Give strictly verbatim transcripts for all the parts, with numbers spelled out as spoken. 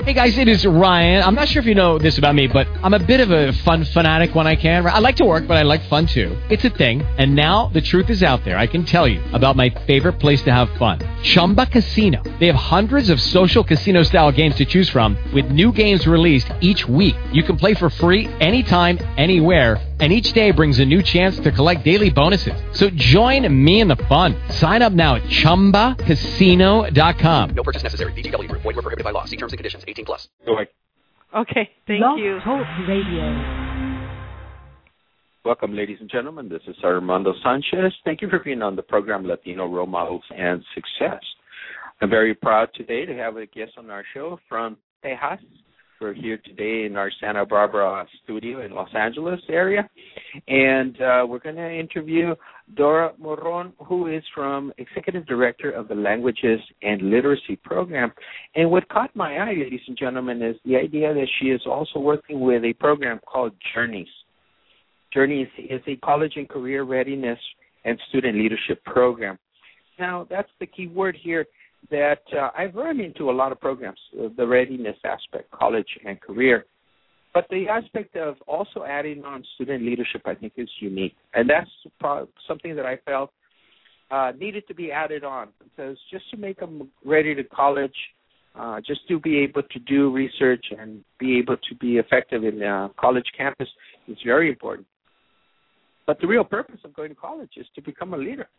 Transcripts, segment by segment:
Hey guys, it is Ryan. I'm not sure if you know this about me, but I'm a bit of a fun fanatic when I can. I like to work, but I like fun too. It's a thing. And now the truth is out there. I can tell you about my favorite place to have fun. Chumba Casino. They have hundreds of social casino style games to choose from with new games released each week. You can play for free anytime, anywhere. And each day brings a new chance to collect daily bonuses. So join me in the fun. Sign up now at chumba casino dot com. No purchase necessary. V G W Group. Void where prohibited by law. See terms and conditions. eighteen plus. Okay, thank Blog you. Talk Radio. Welcome, ladies and gentlemen. This is Armando Sanchez. Thank you for being on the program Latino Role Models and Success. I'm very proud today to have a guest on our show from Texas. We're here today in our Santa Barbara studio in Los Angeles area, and uh, we're going to interview Dora Morron, who is from Executive Director of the Languages and Literacy Program. And what caught my eye, ladies and gentlemen, is the idea that she is also working with a program called Journeys. Journeys is a college and career readiness and student leadership program. Now, that's the key word here that uh, I've run into a lot of programs, uh, the readiness aspect, college and career. But the aspect of also adding on student leadership, I think, is unique. And that's pro- something that I felt uh, needed to be added on, because just to make them ready to college, uh, just to be able to do research and be able to be effective in the college campus is very important. But the real purpose of going to college is to become a leader.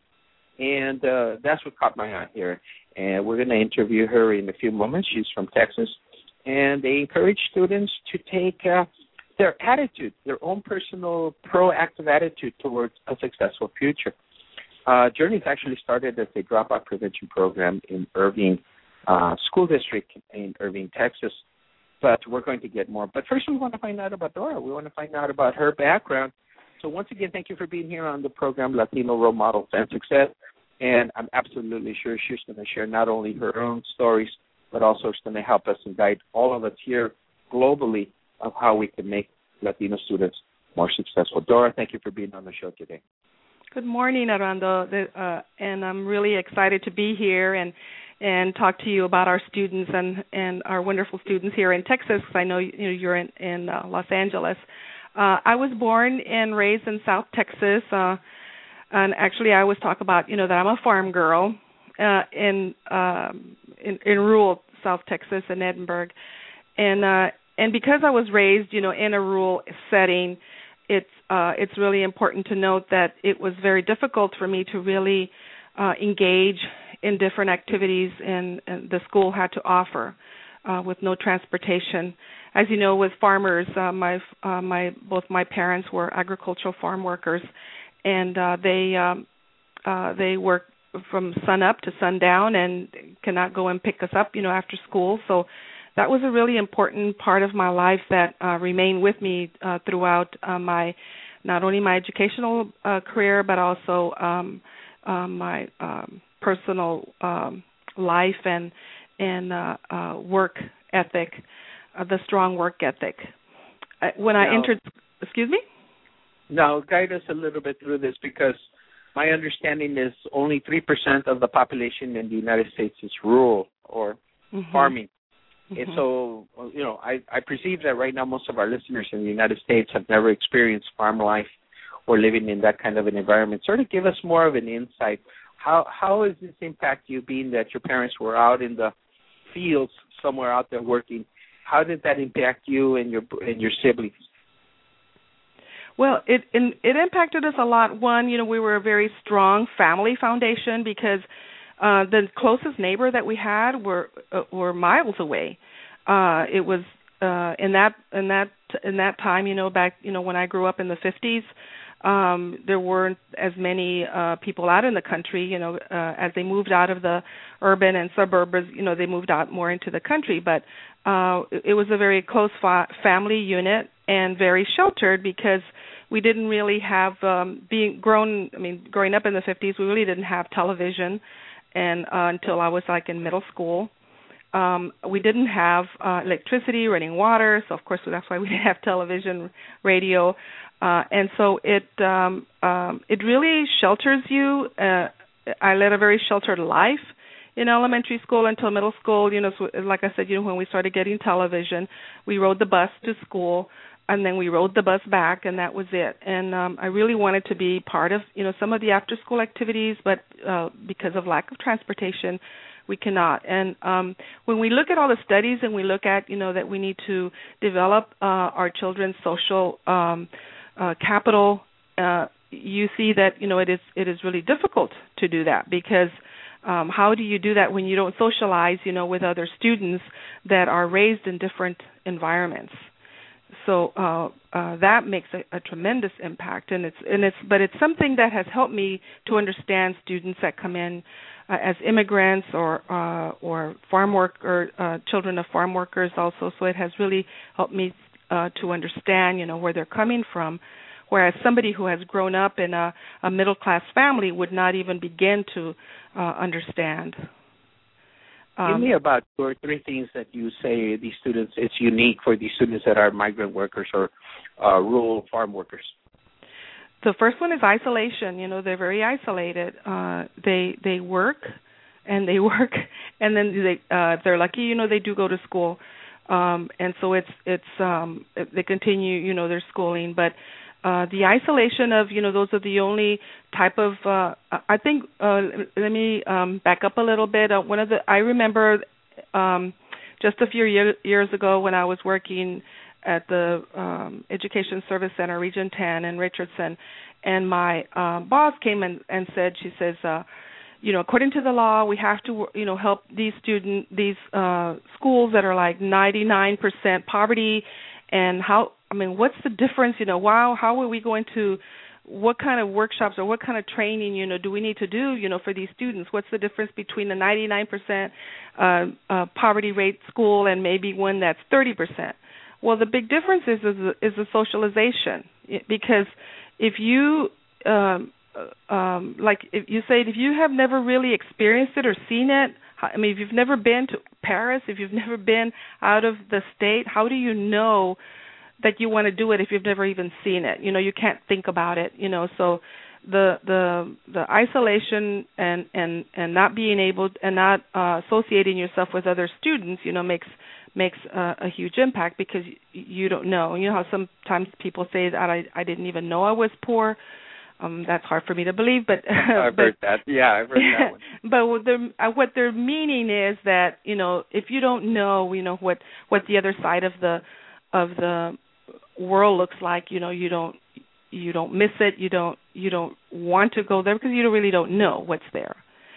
And uh, that's what caught my eye here. And we're going to interview her in a few moments. She's from Texas. And they encourage students to take uh, their attitude, their own personal proactive attitude towards a successful future. Uh, Journeys actually started as a dropout prevention program in Irving uh, School District in Irving, Texas. But we're going to get more. But first we want to find out about Dora. We want to find out about her background. So once again, thank you for being here on the program Latino Role Models and Success. And I'm absolutely sure she's going to share not only her own stories, but also it's going to help us and guide all of us here globally of how we can make Latino students more successful. Dora, thank you for being on the show today. Good morning, Armando, uh, and I'm really excited to be here and and talk to you about our students and, and our wonderful students here in Texas, because I know, you know you're in, in uh, Los Angeles. Uh, I was born and raised in South Texas, uh, and actually I always talk about, you know, that I'm a farm girl uh, in, um, in in rural South Texas in Edinburgh, and uh, and because I was raised, you know, in a rural setting, it's uh, it's really important to note that it was very difficult for me to really uh, engage in different activities in, in the school had to offer, uh, with no transportation. As you know, with farmers, uh, my uh, my both my parents were agricultural farm workers, and uh, they um, uh, they work from sun up to sundown and cannot go and pick us up, you know, after school. So that was a really important part of my life that uh, remained with me uh, throughout uh, my not only my educational uh, career, but also um, uh, my um, personal um, life and and uh, uh, work ethic. Uh, the strong work ethic. Uh, when I now, entered, excuse me? Now, guide us a little bit through this, because my understanding is only three percent of the population in the United States is rural or mm-hmm. farming. Mm-hmm. And so, you know, I, I perceive that right now most of our listeners in the United States have never experienced farm life or living in that kind of an environment. Sort of give us more of an insight. How how does this impact you, being that your parents were out in the fields somewhere out there working? How did that impact you and your and your siblings? Well, it it impacted us a lot. One, you know, we were a very strong family foundation, because uh, the closest neighbor that we had were uh, were miles away. Uh, it was uh, in that in that in that time, you know, back you know when I grew up in the fifties. Um, there weren't as many uh, people out in the country, you know, uh, as they moved out of the urban and suburbs, you know, they moved out more into the country. But uh, it, it was a very close fa- family unit and very sheltered, because we didn't really have, um, being grown, I mean, growing up in the fifties, we really didn't have television and uh, until I was like in middle school. Um, we didn't have uh, electricity, running water, so of course that's why we didn't have television, radio. Uh, and so it um, um, it really shelters you. Uh, I led a very sheltered life in elementary school until middle school, you know, so like I said, you know, when we started getting television, we rode the bus to school, and then we rode the bus back, and that was it. And um, I really wanted to be part of, you know, some of the after-school activities, but uh, because of lack of transportation, we cannot. And um, when we look at all the studies and we look at, you know, that we need to develop uh, our children's social um, uh, capital, uh, you see that, you know, it is it is really difficult to do that because um, how do you do that when you don't socialize, you know, with other students that are raised in different environments? So uh, uh, that makes a, a tremendous impact, and it's and it's but it's something that has helped me to understand students that come in uh, as immigrants or uh, or farm worker uh, children of farm workers also. So it has really helped me uh, to understand, you know, where they're coming from. Whereas somebody who has grown up in a, a middle class family would not even begin to uh, understand. Um, Give me about two or three things that you say these students, it's unique for these students that are migrant workers or uh, rural farm workers. The first one is isolation. You know, they're very isolated. Uh, they they work and they work, and then they uh, if they're lucky, you know, they do go to school, um, and so it's it's um, they continue, you know, their schooling, but. Uh, the isolation of, you know, those are the only type of, uh, I think, uh, let me um, back up a little bit. Uh, one of the, I remember um, just a few year, years ago when I was working at the um, Education Service Center, Region ten in Richardson, and my uh, boss came in and said, she says, uh, you know, according to the law, we have to, you know, help these student, these uh, schools that are like ninety-nine percent poverty, and how, I mean, what's the difference, you know, wow, how are we going to, what kind of workshops or what kind of training, you know, do we need to do, you know, for these students? What's the difference between the ninety-nine percent uh, uh, poverty rate school and maybe one that's thirty percent? Well, the big difference is is the, is the socialization, because if you, um, um, like if you say, if you have never really experienced it or seen it, I mean, if you've never been to Paris, if you've never been out of the state, how do you know that you want to do it if you've never even seen it? You know, you can't think about it, you know, so the the the isolation and, and, and not being able and not uh, associating yourself with other students, you know, makes makes uh, a huge impact because you, you don't know. You know how sometimes people say that I, I didn't even know I was poor. Um, that's hard for me to believe, but I've but, heard that. Yeah, I've heard that one. But what they're, uh, what they're meaning is that, you know, if you don't know, you know, what, what the other side of the of the world looks like, you know, you don't you don't miss it. You don't you don't want to go there because you don't, really don't know what's there.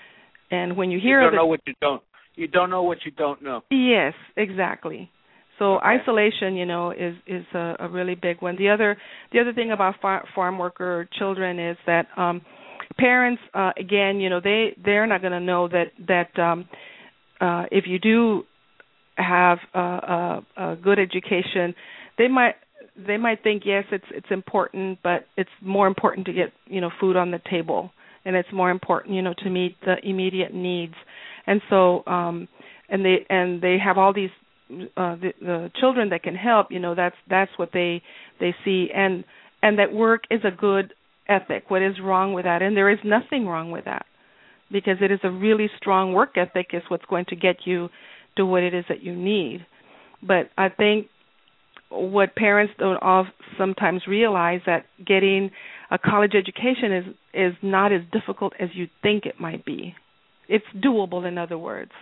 And when you hear, you don't the, know what you don't. You don't know what you don't know. Yes, exactly. So okay. isolation, you know, is is a, a really big one. The other the other thing about far, farm worker children is that um, parents, uh, again, you know, they they're not going to know that that um, uh, if you do have a, a, a good education, they might they might think yes, it's it's important, but it's more important to get, you know, food on the table, and it's more important, you know, to meet the immediate needs, and so um, and they and they have all these. Uh, the, the children that can help, you know, that's that's what they they see, and and that work is a good ethic. What is wrong with that? And there is nothing wrong with that, because it is a really strong work ethic is what's going to get you to what it is that you need. But I think what parents don't all sometimes realize that getting a college education is is not as difficult as you think it might be. It's doable, in other words.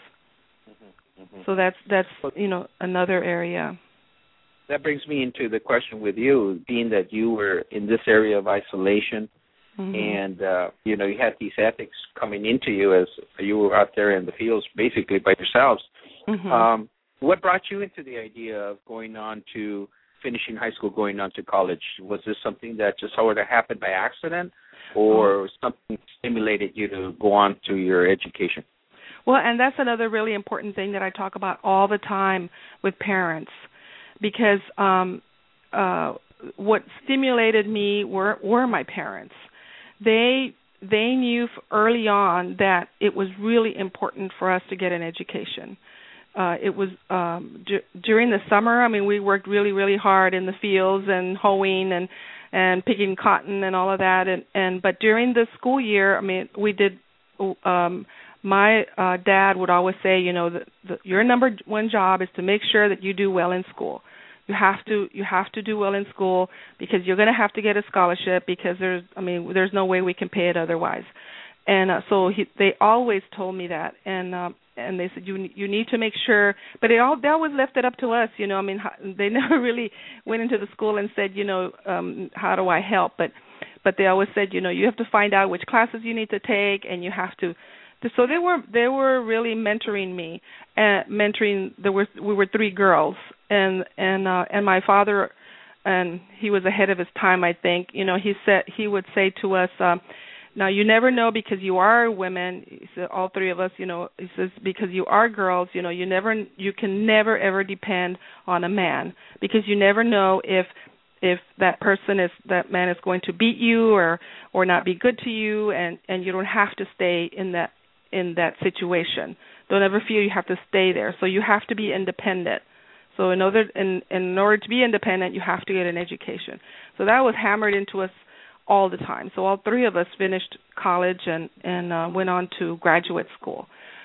Mm-hmm. So that's that's you know another area. That brings me into the question with you, being that you were in this area of isolation, mm-hmm. and uh, you know you had these ethics coming into you as you were out there in the fields, basically by yourselves. Mm-hmm. Um, what brought you into the idea of going on to finishing high school, going on to college? Was this something that just sort of happened by accident, or oh. something stimulated you to go on to your education? Well, and that's another really important thing that I talk about all the time with parents, because um, uh, what stimulated me were, were my parents. They they knew early on that it was really important for us to get an education. Uh, it was um, d- during the summer. I mean, we worked really, really hard in the fields and hoeing and and picking cotton and all of that. And, and but during the school year, I mean, we did. Um, my uh, dad would always say, you know, the, the, your number one job is to make sure that you do well in school. You have to you have to do well in school because you're going to have to get a scholarship because there's I mean there's no way we can pay it otherwise. And uh, so he, they always told me that, and um, and they said you you need to make sure, but it all they always left it up to us, you know. I mean, they never really went into the school and said, you know, um, how do I help? But but they always said, you know, you have to find out which classes you need to take, and you have to. So they were they were really mentoring me, uh, mentoring. There were we were three girls, and and uh, and my father, and he was ahead of his time, I think. You know, he said he would say to us. Um, Now, you never know because you are women, he said, all three of us, you know, he says, because you are girls, you know, you never, you can never, ever depend on a man because you never know if if that person is, that man is going to beat you or, or not be good to you, and, and you don't have to stay in that, in that situation. Don't ever feel you have to stay there. So you have to be independent. So in order, in, in order to be independent, you have to get an education. So that was hammered into us all the time. So all three of us finished college and, and uh, went on to graduate school.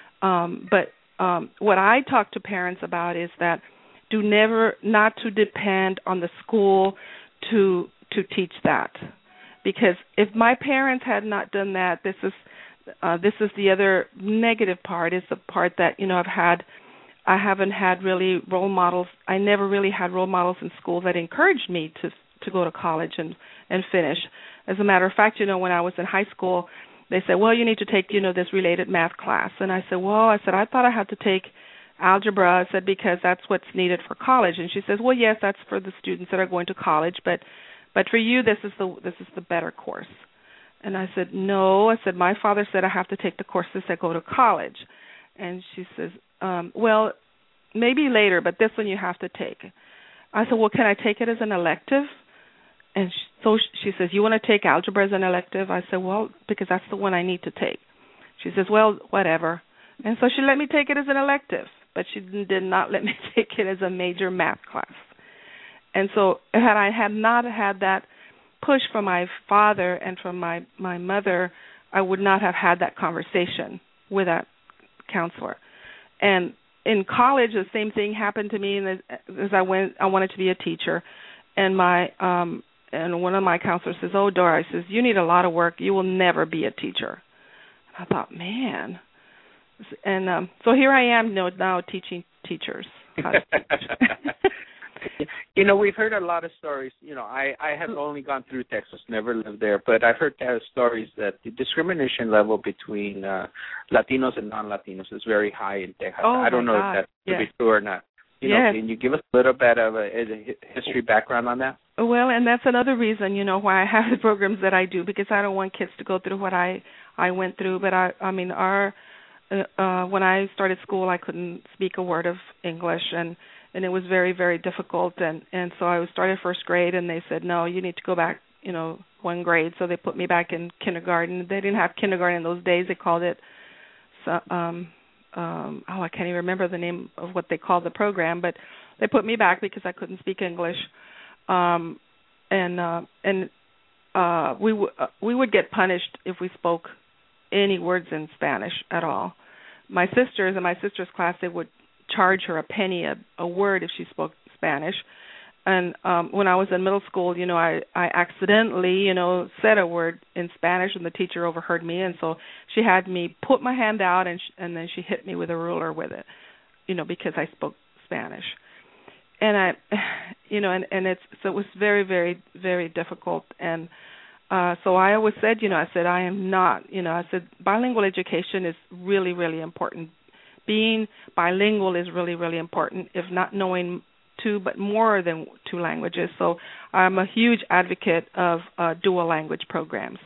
Um, but um, what I talk to parents about is that do never, not to depend on the school to to teach that. Because if my parents had not done that, this is uh, this is the other negative part, is the part that, you know, I've had, I haven't had really role models. I never really had role models in school that encouraged me to to go to college and, and finish. As a matter of fact, you know, when I was in high school, they said, well, you need to take, you know, this related math class. And I said, well, I said, I thought I had to take algebra. I said, because that's what's needed for college. And she says, well, yes, that's for the students that are going to college, but but for you, this is the this is the better course. And I said, no. I said, my father said I have to take the courses that go to college. And she says, um, well, maybe later, but this one you have to take. I said, well, can I take it as an elective? And so she says, you want to take algebra as an elective? I said, well, because that's the one I need to take. She says, well, whatever. And so she let me take it as an elective, but she did not let me take it as a major math class. And so had I had not had that push from my father and from my, my mother, I would not have had that conversation with that counselor. And in college, the same thing happened to me as I went. I wanted to be a teacher, and my um, and one of my counselors says, "Oh, Dora," he says, "you need a lot of work. You will never be a teacher." And I thought, man, and um, so here I am, you know, now teaching teachers how to teach. You know, we've heard a lot of stories. You know, I, I have only gone through Texas, never lived there, but I've heard uh, stories that the discrimination level between uh, Latinos and non-Latinos is very high in Texas. Oh, I don't know God. if that's yes. to be true or not. You yes. know, can you give us a little bit of a, a history background on that? Well, and that's another reason, you know, why I have the programs that I do, because I don't want kids to go through what I, I went through. But, I, I mean, our uh, uh, when I started school, I couldn't speak a word of English, and And it was very, very difficult. And, and so I started first grade, and they said, no, you need to go back, you know, one grade. So they put me back in kindergarten. They didn't have kindergarten in those days. They called it, um, um, oh, I can't even remember the name of what they called the program. But they put me back because I couldn't speak English. Um, and uh, and uh, we, w- uh, we would get punished if we spoke any words in Spanish at all. My sisters, in my sister's class, they would charge her a penny a, a word if she spoke Spanish. And um, when I was in middle school, you know, I, I accidentally, you know, said a word in Spanish, and the teacher overheard me, and so she had me put my hand out, and sh- and then she hit me with a ruler with it, you know, because I spoke Spanish. And I, you know, and, and it's so it was very, very, very difficult. And uh, so I always said, you know, I said I am not, you know, I said bilingual education is really, really important. Being bilingual is really, really important, if not knowing two, but more than two languages. So I'm a huge advocate of uh, dual language programs.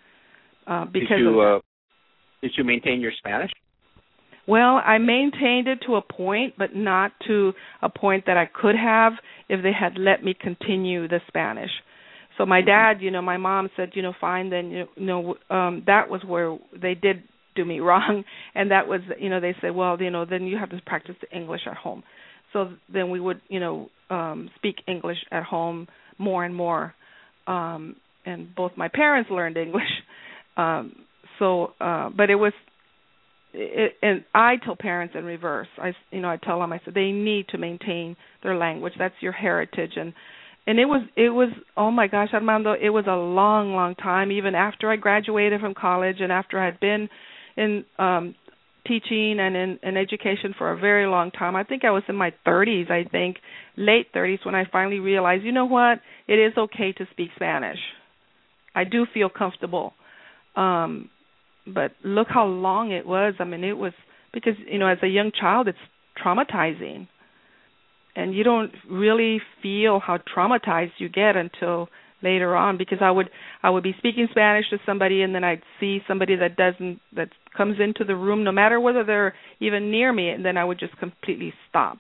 Uh, because did you, of uh, did you maintain your Spanish? Well, I maintained it to a point, but not to a point that I could have if they had let me continue the Spanish. So my dad, you know, my mom said, you know, fine, then, you know, um, that was where they did do me wrong, and that was, you know, they said, well, you know, then you have to practice the English at home. So then we would, you know, um, speak English at home more and more, um, and both my parents learned English. Um, so, uh, but it was, it, and I tell parents in reverse. I, you know, I tell them, I said they need to maintain their language. That's your heritage. And and it was it was oh my gosh, Armando, it was a long, long time. Even after I graduated from college and after I had been in um, teaching and in, in education for a very long time. I think I was in my thirties. I think late thirties when I finally realized, you know what, it is okay to speak Spanish. I do feel comfortable. Um, but look how long it was. I mean, it was because, you know, as a young child, it's traumatizing. And you don't really feel how traumatized you get until later on, because I would I would be speaking Spanish to somebody, and then I'd see somebody that doesn't, that comes into the room, no matter whether they're even near me, and then I would just completely stop.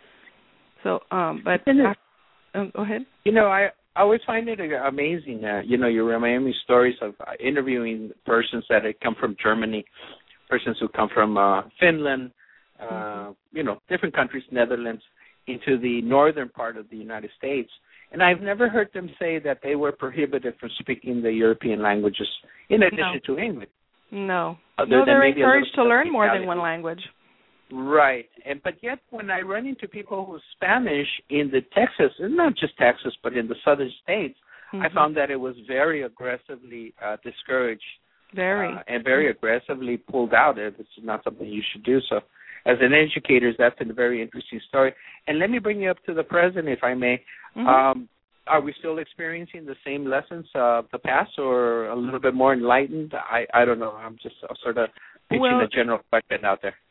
So, um, but after, um, go ahead. You know, I I always find it amazing that, you know, you remind me stories of interviewing persons that had come from Germany, persons who come from uh, Finland, uh, mm-hmm. you know, different countries, Netherlands, into the northern part of the United States. And I've never heard them say that they were prohibited from speaking the European languages in addition no. to English. No. Other no, they're encouraged to learn more Italian. than one language. Right. And but yet when I run into people who Spanish in the Texas, and not just Texas, but in the southern states, mm-hmm. I found that it was very aggressively uh, discouraged. Very. Uh, and very aggressively pulled out. This is not something you should do. So as an educator, that's a very interesting story. And let me bring you up to the present, if I may. Mm-hmm. Um, are we still experiencing the same lessons of the past, or a little bit more enlightened? I, I don't know. I'm just sort of pitching well, a general question out there.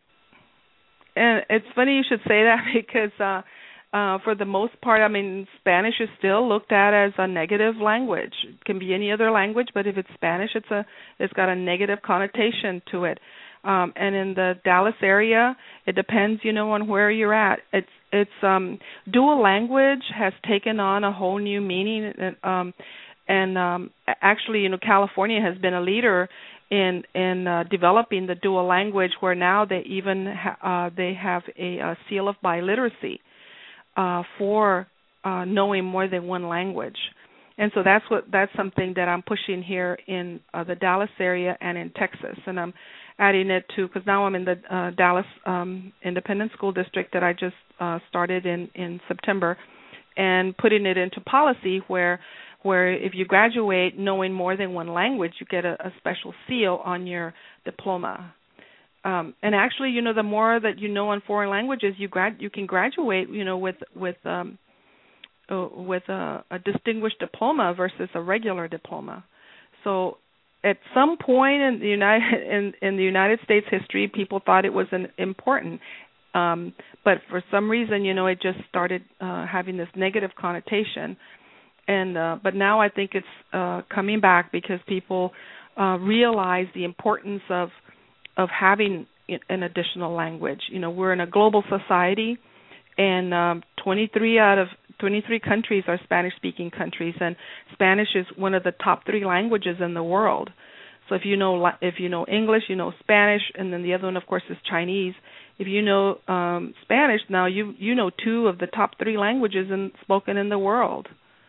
And it's funny you should say that because uh, uh, for the most part, I mean, Spanish is still looked at as a negative language. It can be any other language, but if it's Spanish, it's a it's got a negative connotation to it. Um, and in the Dallas area, it depends, you know, on where you're at. It's it's um, dual language has taken on a whole new meaning, and, um, and um, actually, you know, California has been a leader in in uh, developing the dual language, where now they even ha- uh, they have a, a seal of biliteracy uh, for uh, knowing more than one language. And so that's what that's something that I'm pushing here in uh, the Dallas area and in Texas, and I'm adding it to, because now I'm in the uh, Dallas um, Independent School District that I just uh, started in, in September, and putting it into policy where where if you graduate knowing more than one language, you get a, a special seal on your diploma. Um, and actually, you know, the more that you know on foreign languages, you grad you can graduate, you know, with with um, uh, with a, a distinguished diploma versus a regular diploma. So at some point in the United in, in the United States history, people thought it was an important, um, but for some reason, you know, it just started uh, having this negative connotation. And uh, but now I think it's uh, coming back because people uh, realize the importance of of having an additional language. You know, we're in a global society, and um, twenty-three out of twenty-three countries are Spanish-speaking countries, and Spanish is one of the top three languages in the world. So if you know if you know English, you know Spanish, and then the other one, of course, is Chinese. If you know um, Spanish, now you you know two of the top three languages in, spoken in the world.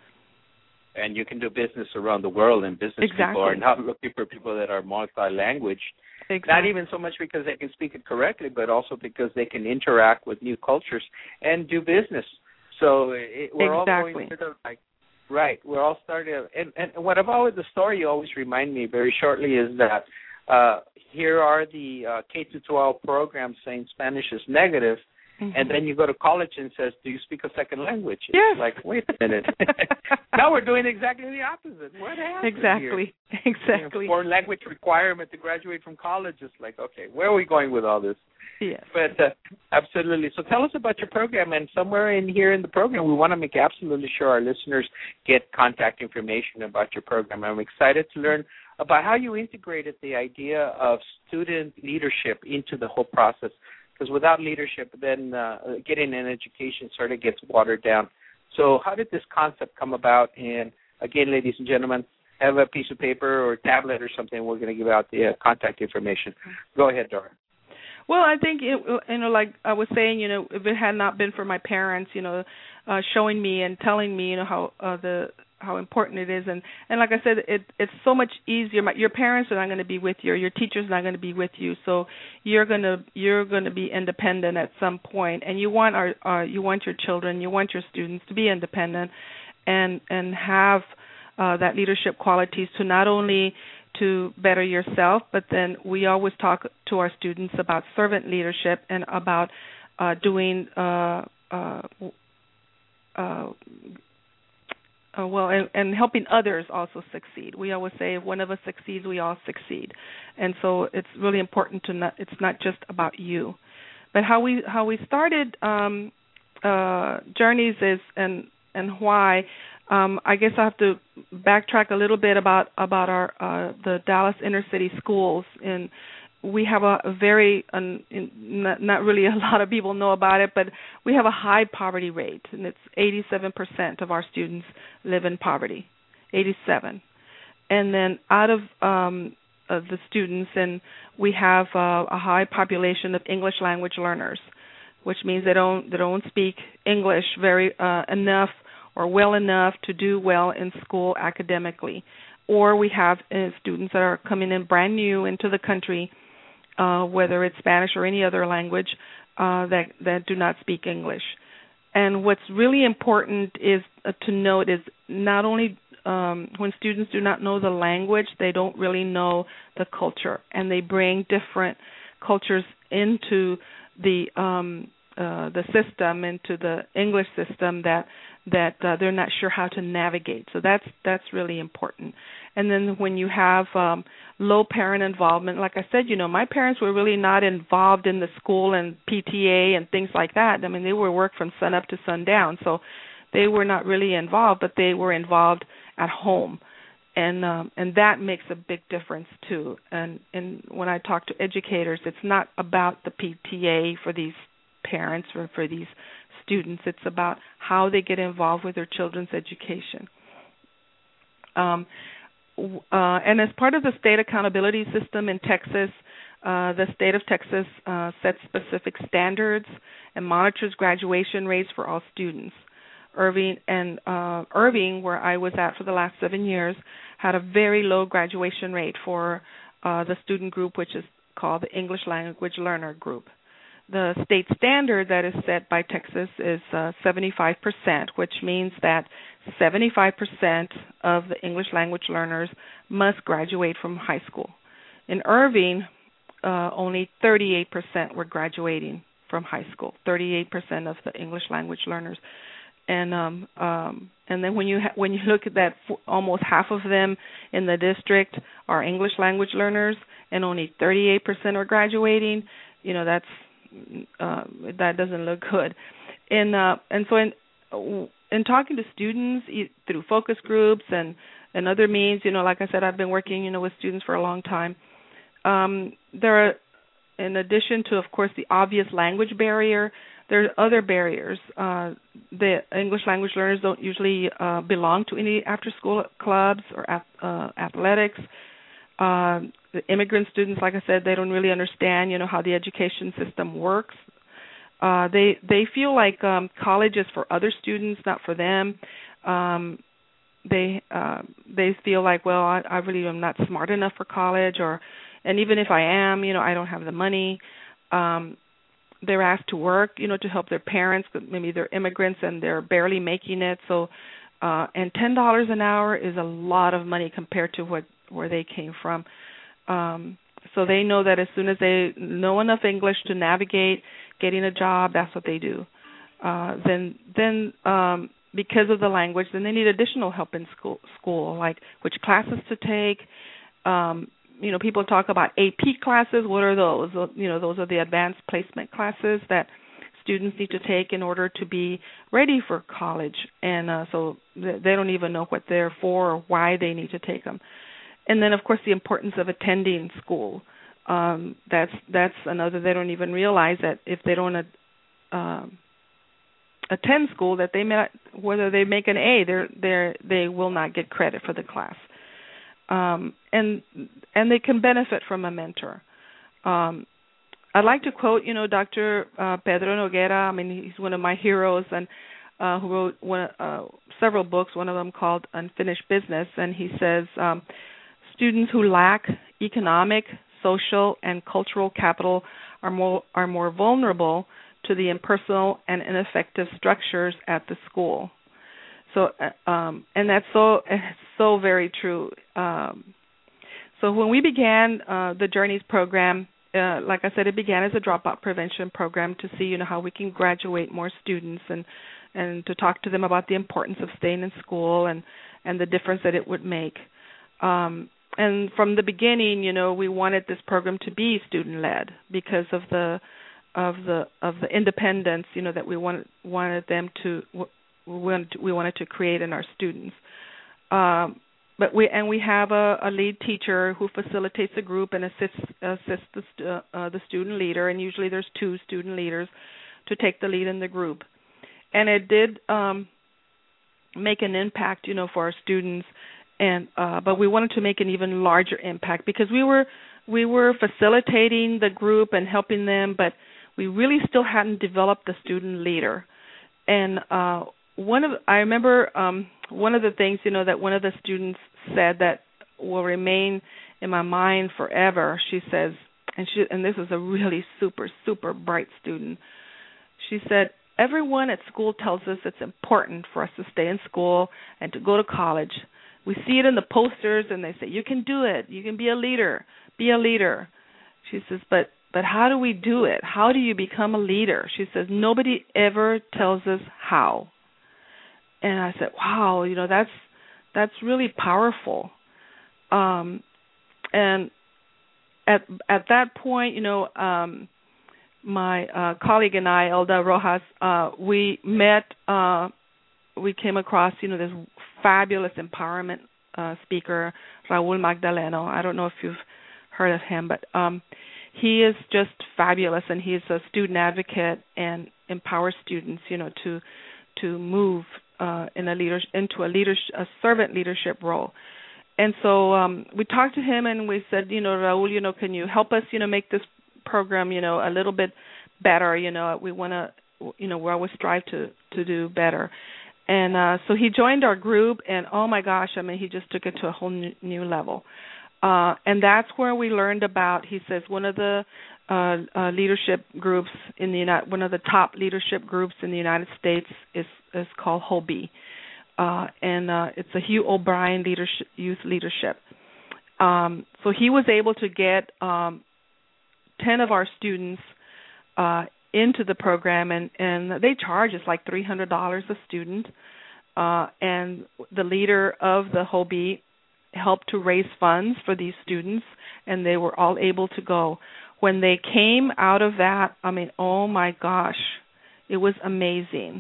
And you can do business around the world, and business exactly. people are not looking for people that are multi-language. Exactly. Not even so much because they can speak it correctly, but also because they can interact with new cultures and do business. So it, we're exactly. all going to the, like, right, we're all starting. And, and what I've always, the story you always remind me very shortly is that uh, here are the uh, K through twelve programs saying Spanish is negative, mm-hmm. and then you go to college and says, do you speak a second language? It's yes. like, wait a minute. Now we're doing exactly the opposite. What happened Exactly. here? Exactly. You know, foreign language requirement to graduate from college is like, okay, where are we going with all this? Yes. But uh, absolutely. So tell us about your program, and somewhere in here in the program, we want to make absolutely sure our listeners get contact information about your program. I'm excited to learn about how you integrated the idea of student leadership into the whole process, because without leadership, then uh, getting an education sort of gets watered down. So how did this concept come about? And again, ladies and gentlemen, have a piece of paper or a tablet or something. We're going to give out the uh, contact information. Go ahead, Dora. Well, I think, it, you know, like I was saying, you know, if it had not been for my parents, you know, uh, showing me and telling me, you know, how uh, the how important it is, and and like I said, it it's so much easier. My, your parents are not going to be with you, or your teacher's not going to be with you, so you're gonna you're going to be independent at some point, and you want our, our you want your children, you want your students to be independent, and and have uh, that leadership qualities to not only to better yourself, but then we always talk to our students about servant leadership and about uh, doing. Uh, uh, uh, Uh, well, and, and helping others also succeed. We always say if one of us succeeds, we all succeed, and so it's really important to not. It's not just about you, but how we how we started um, uh, Journeys is and and why. Um, I guess I have to backtrack a little bit about about our uh, the Dallas inner city schools. And we have a, a very um, not, not really a lot of people know about it, but we have a high poverty rate, and it's eighty-seven percent of our students live in poverty, eighty-seven. And then out of, um, of the students, and we have uh, a high population of English language learners, which means they don't they don't speak English very uh, enough or well enough to do well in school academically. Or we have uh, students that are coming in brand new into the country, uh, whether it's Spanish or any other language, uh, that, that do not speak English. And what's really important is uh, to note is not only um, when students do not know the language, they don't really know the culture, and they bring different cultures into the um, uh, the system, into the English system that that uh, they're not sure how to navigate. So that's that's really important. And then when you have um, low parent involvement, like I said, you know, my parents were really not involved in the school and P T A and things like that. I mean, they were work from sun up to sundown, so they were not really involved, but they were involved at home. And um, and that makes a big difference too. And and when I talk to educators, it's not about the P T A for these parents or for these students. It's about how they get involved with their children's education. Um, uh, and as part of the state accountability system in Texas, uh, the state of Texas uh, sets specific standards and monitors graduation rates for all students. Irving and uh, Irving, where I was at for the last seven years, had a very low graduation rate for uh, the student group, which is called the English Language Learner Group. The state standard that is set by Texas is uh, seventy-five percent, which means that seventy-five percent of the English language learners must graduate from high school. In Irving, uh, only thirty-eight percent were graduating from high school, thirty-eight percent of the English language learners. And um, um, and then when you ha- when you look at that, almost half of them in the district are English language learners, and only thirty-eight percent are graduating. You know, that's Uh, that doesn't look good. And uh, and so in in talking to students through focus groups and, and other means, you know, like I said, I've been working, you know, with students for a long time. Um, there are, in addition to, of course, the obvious language barrier, there are other barriers. Uh, the English language learners don't usually uh, belong to any after-school clubs or uh, athletics. Uh, the immigrant students, like I said, they don't really understand, you know, how the education system works. Uh, they they feel like um, college is for other students, not for them. Um, they uh, they feel like, well, I, I really am not smart enough for college, or, and even if I am, you know, I don't have the money. Um, they're asked to work, you know, to help their parents. Maybe they're immigrants and they're barely making it. So, uh, and ten dollars an hour is a lot of money compared to what where they came from. Um, so they know that as soon as they know enough English to navigate getting a job, that's what they do. Uh, then, then um, because of the language, then they need additional help in school, school like which classes to take. Um, you know, people talk about A P classes. What are those? You know, those are the advanced placement classes that students need to take in order to be ready for college. And uh, so they don't even know what they're for or why they need to take them. And then, of course, the importance of attending school. Um, that's that's another. They don't even realize that if they don't uh, attend school, that they may not, whether they make an A, they're they they will not get credit for the class. Um, and and they can benefit from a mentor. Um, I'd like to quote, you know, Doctor Uh, Pedro Noguera. I mean, he's one of my heroes, and uh, who wrote one, uh, several books, one of them called Unfinished Business, and he says um, students who lack economic, social, and cultural capital are more are more vulnerable to the impersonal and ineffective structures at the school. So, um, and that's so so very true. Um, so when we began uh, the Journeys program, uh, like I said, it began as a dropout prevention program to see, you know, how we can graduate more students and and to talk to them about the importance of staying in school and, and the difference that it would make. Um, and from the beginning, you know, we wanted this program to be student-led because of the of the of the independence, you know, that we wanted wanted them to we wanted to, we wanted to create in our students. Um, but we and we have a, a lead teacher who facilitates a group and assists assists the uh, the student leader, and usually there's two student leaders to take the lead in the group. And it did um, make an impact, you know, for our students, and uh, but we wanted to make an even larger impact because we were we were facilitating the group and helping them, but we really still hadn't developed the student leader. And uh, one of I remember um, one of the things, you know, that one of the students said that will remain in my mind forever. She says, and she and this is a really super super bright student. She said, everyone at school tells us it's important for us to stay in school and to go to college. We see it in the posters, and they say, you can do it. You can be a leader. Be a leader. She says, but but how do we do it? How do you become a leader? She says, nobody ever tells us how. And I said, wow, you know, that's that's really powerful. Um, and at at that point, you know, um, my uh, colleague and I, Elda Rojas, uh, we met, uh, we came across, you know, this fabulous empowerment uh, speaker, Raul Magdaleno. I don't know if you've heard of him, but um, he is just fabulous, and he's a student advocate and empowers students, you know, to to move uh, in a leader into a leadership, a servant leadership role. And so um, we talked to him, and we said, you know, Raul, you know, can you help us, you know, make this program, you know, a little bit better? You know, we want to, you know, we always strive to to do better. And uh, so he joined our group, and oh my gosh, I mean, he just took it to a whole new, new level. Uh, and that's where we learned about, he says, one of the uh, uh, leadership groups in the United, one of the top leadership groups in the United States is is called H O B E, uh, and uh, it's a Hugh O'Brien leadership, youth leadership. Um, so he was able to get um, ten of our students uh, into the program, and, and they charge us like three hundred dollars a student. Uh, and the leader of the H O B E helped to raise funds for these students, and they were all able to go. When they came out of that, I mean, oh my gosh, it was amazing.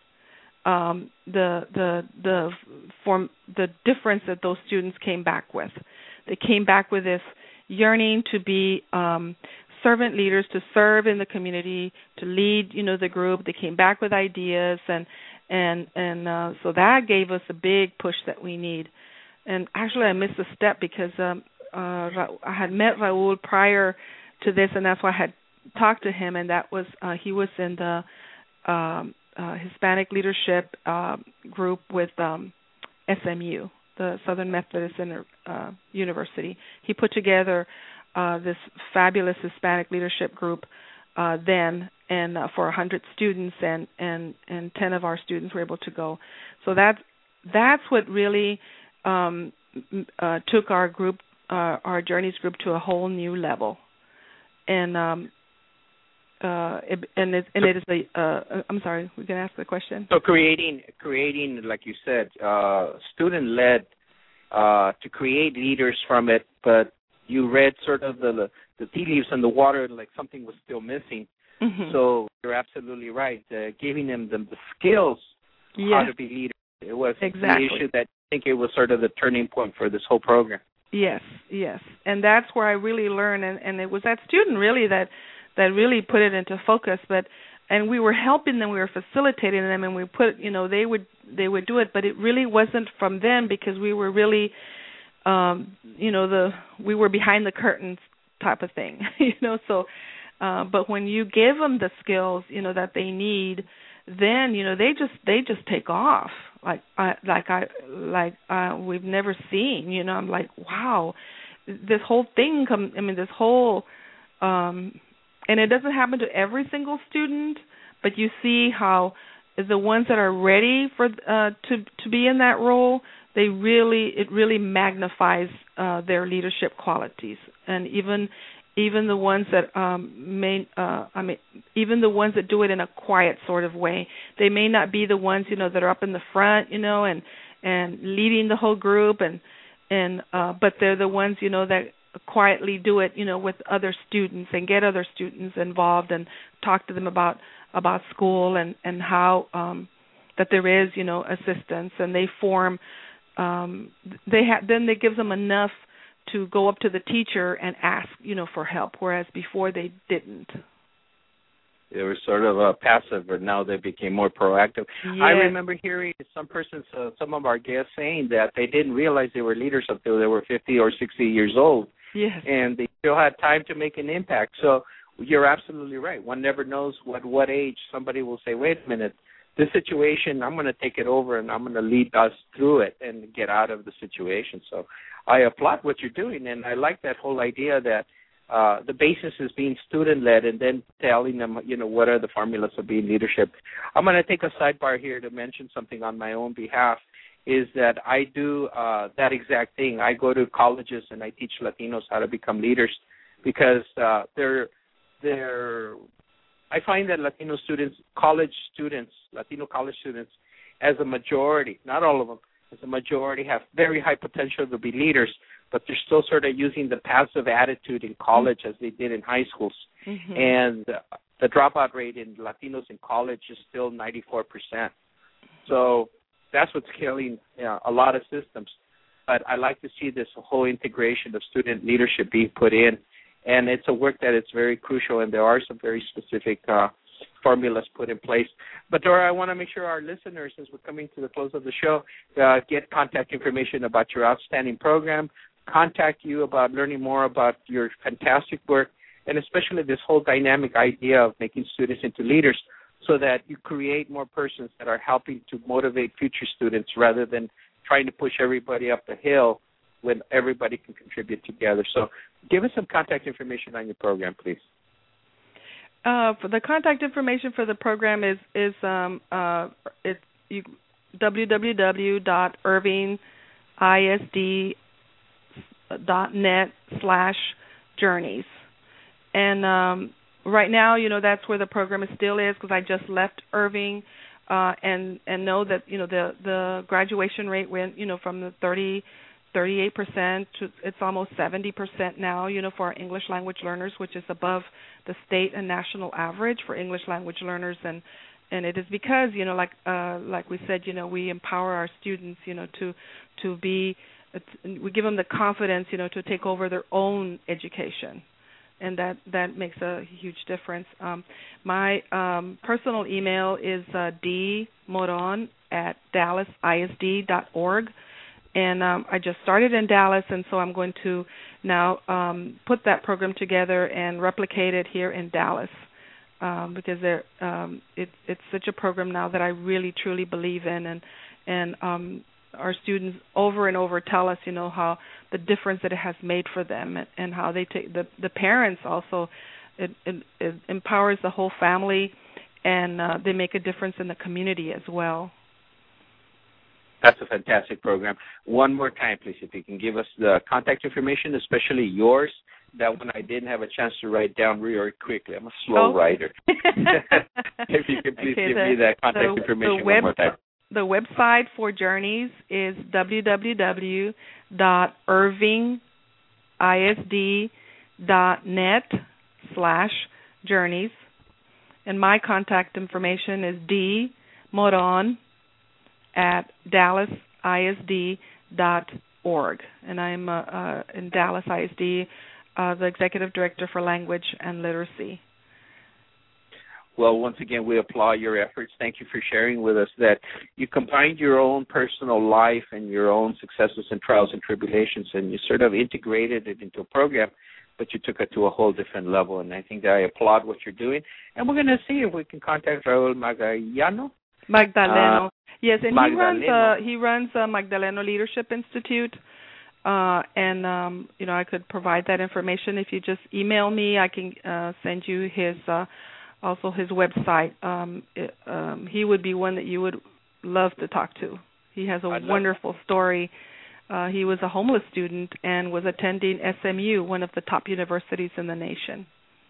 Um, the the the form the difference that those students came back with. They came back with this yearning to be um, servant leaders, to serve in the community, to lead, you know, the group. They came back with ideas, and and and uh, so that gave us a big push that we need. And actually, I missed a step because um, uh, I had met Raul prior to this, and that's why I had talked to him. And that was uh, he was in the um, uh, Hispanic leadership uh, group with um, S M U, the Southern Methodist uh, University. He put together uh, this fabulous Hispanic leadership group uh, then, and uh, for one hundred students, and, and, and ten of our students were able to go. So that's that's what really um, uh, took our group, uh, our Journeys group, to a whole new level. And um, uh, it, and it, and it is a. Uh, I'm sorry, we can ask the question. So creating, creating, like you said, uh, student-led uh, to create leaders from it, but you read sort of the the tea leaves in the water, like something was still missing. Mm-hmm. So you're absolutely right. Uh, giving them the, the skills yes. how to be leaders. It was exactly. the issue that I think it was sort of the turning point for this whole program. Yes, yes, and that's where I really learned, and, and it was that student really that that really put it into focus. But and we were helping them, we were facilitating them, and we put, you know, they would they would do it, but it really wasn't from them because we were really, um, you know, the we were behind the curtains type of thing, you know. So, uh, but when you give them the skills, you know, that they need, then you know they just they just take off like I like I like uh, we've never seen. You know, I'm like, wow, this whole thing come. I mean, this whole um, and it doesn't happen to every single student, but you see how the ones that are ready for uh, to to be in that role, they really it really magnifies uh, their leadership qualities, and even even the ones that um, may uh, I mean even the ones that do it in a quiet sort of way, they may not be the ones you know that are up in the front, you know, and and leading the whole group, and and uh, but they're the ones you know that quietly do it, you know, with other students and get other students involved and talk to them about. about school and, and how um, that there is, you know, assistance, and they form, um, they ha- then they give them enough to go up to the teacher and ask, you know, for help, whereas before they didn't. They were sort of uh, passive, but now they became more proactive. Yes. I remember hearing some persons, uh, some of our guests saying that they didn't realize they were leaders until they were fifty or sixty years old. Yes. And they still had time to make an impact. So you're absolutely right. One never knows what what age somebody will say, wait a minute, this situation, I'm going to take it over and I'm going to lead us through it and get out of the situation. So I applaud what you're doing, and I like that whole idea that uh, the basis is being student-led and then telling them, you know, what are the formulas of being leadership. I'm going to take a sidebar here to mention something on my own behalf, is that I do uh, that exact thing. I go to colleges and I teach Latinos how to become leaders because uh, they're They're, I find that Latino students, college students, Latino college students, as a majority, not all of them, as a majority have very high potential to be leaders, but they're still sort of using the passive attitude in college as they did in high schools. Mm-hmm. And uh, the dropout rate in Latinos in college is still ninety-four percent. So that's what's killing you know, a lot of systems. But I like to see this whole integration of student leadership being put in. And it's a work that it's very crucial, and there are some very specific uh, formulas put in place. But, Dora, I want to make sure our listeners, as we're coming to the close of the show, uh, get contact information about your outstanding program, contact you about learning more about your fantastic work, and especially this whole dynamic idea of making students into leaders so that you create more persons that are helping to motivate future students rather than trying to push everybody up the hill when everybody can contribute together. So give us some contact information on your program, please. Uh, for the contact information for the program is is um, uh, it's you, w w w dot irving i s d dot net slash journeys. And um, right now, you know, that's where the program is still is because I just left Irving, uh, and and know that you know the the graduation rate went you know from the thirty. thirty-eight percent to it's almost seventy percent now, you know, for our English language learners, which is above the state and national average for English language learners. And, and it is because, you know, like uh, like we said, you know, we empower our students, you know, to to be, we give them the confidence, you know, to take over their own education. And that, that makes a huge difference. Um, my um, personal email is uh, dmoron at dallas I S D dot org. And um, I just started in Dallas, and so I'm going to now um, put that program together and replicate it here in Dallas um, because um, it, it's such a program now that I really, truly believe in. And, and um, our students over and over tell us, you know, how the difference that it has made for them and, and how they take the, the parents also, it, it, it empowers the whole family, and uh, they make a difference in the community as well. That's a fantastic program. One more time, please, if you can give us the contact information, especially yours. That one I didn't have a chance to write down really quickly. I'm a slow oh. writer. If you could please okay, give the, me that contact the, information the web, one more time. The website for Journeys is w w w dot irving i s d dot net slash journeys. And my contact information is dmoron at dallas I S D dot org, and I'm uh, uh, in Dallas I S D, uh, the Executive Director for Language and Literacy. Well, once again, we applaud your efforts. Thank you for sharing with us that you combined your own personal life and your own successes and trials and tribulations, and you sort of integrated it into a program, but you took it to a whole different level. And I think that I applaud what you're doing. And we're going to see if we can contact Raul Magallano. Magdaleno. Uh, yes, and Magdaleno. he runs uh, he runs uh, Magdaleno Leadership Institute. Uh, and, um, you know, I could provide that information. If you just email me, I can uh, send you his, uh, also his website. Um, it, um, he would be one that you would love to talk to. He has a I'd wonderful story. Uh, he was a homeless student and was attending S M U, one of the top universities in the nation.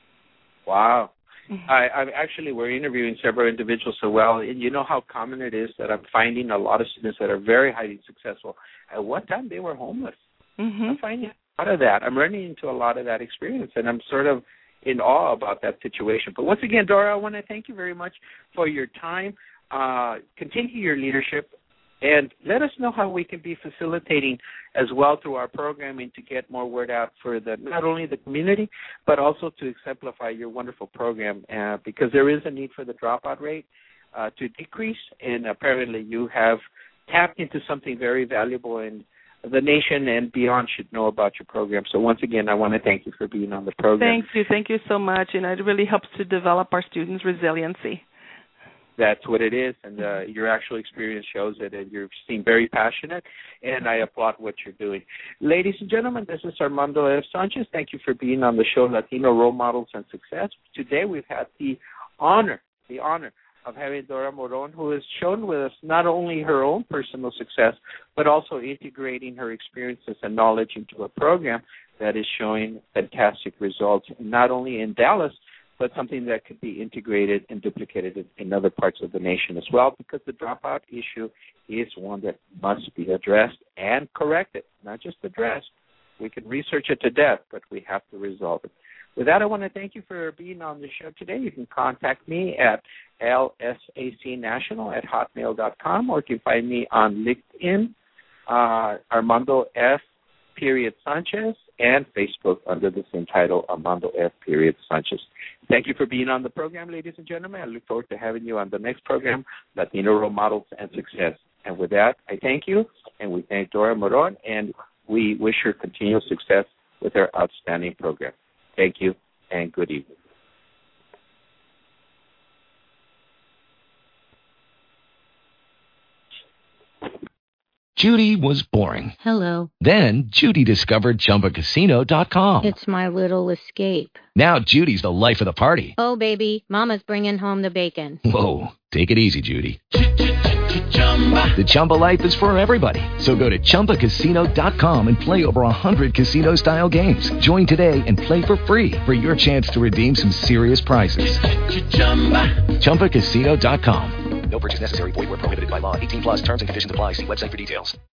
Wow. Mm-hmm. I, I actually, we're interviewing several individuals so well, and you know how common it is that I'm finding a lot of students that are very highly successful. At one time, they were homeless. Mm-hmm. I'm finding a lot of that. I'm running into a lot of that experience, and I'm sort of in awe about that situation. But once again, Dora, I want to thank you very much for your time. Uh, continue your leadership, and let us know how we can be facilitating as well through our programming to get more word out for the not only the community, but also to exemplify your wonderful program, uh, because there is a need for the dropout rate uh, to decrease, and apparently you have tapped into something very valuable, and the nation and beyond should know about your program. So once again, I want to thank you for being on the program. Thank you. Thank you so much, and it really helps to develop our students' resiliency. That's what it is, and uh, your actual experience shows it, and you seem very passionate, and I applaud what you're doing. Ladies and gentlemen, this is Armando F. Sanchez. Thank you for being on the show, Latino Role Models and Success. Today we've had the honor, the honor of having Dora Moron, who has shown with us not only her own personal success, but also integrating her experiences and knowledge into a program that is showing fantastic results, not only in Dallas, but something that could be integrated and duplicated in other parts of the nation as well, because the dropout issue is one that must be addressed and corrected, not just addressed. We can research it to death, but we have to resolve it. With that, I want to thank you for being on the show today. You can contact me at L S A C national at hotmail dot com, or you can find me on LinkedIn, uh, Armando F. period Sanchez, and Facebook under the same title, Armando F. period Sanchez. Thank you for being on the program, ladies and gentlemen. I look forward to having you on the next program, Latino Role Models and Success. And with that, I thank you, and we thank Dora Moron, and we wish her continued success with her outstanding program. Thank you, and good evening. Judy was boring. Hello. Then Judy discovered Chumba Casino dot com. It's my little escape. Now Judy's the life of the party. Oh, baby, mama's bringing home the bacon. Whoa, take it easy, Judy. The Chumba life is for everybody. So go to Chumba Casino dot com and play over one hundred casino-style games. Join today and play for free for your chance to redeem some serious prizes. Chumba Casino dot com. No purchase necessary. Void where prohibited by law. eighteen plus terms and conditions apply. See website for details.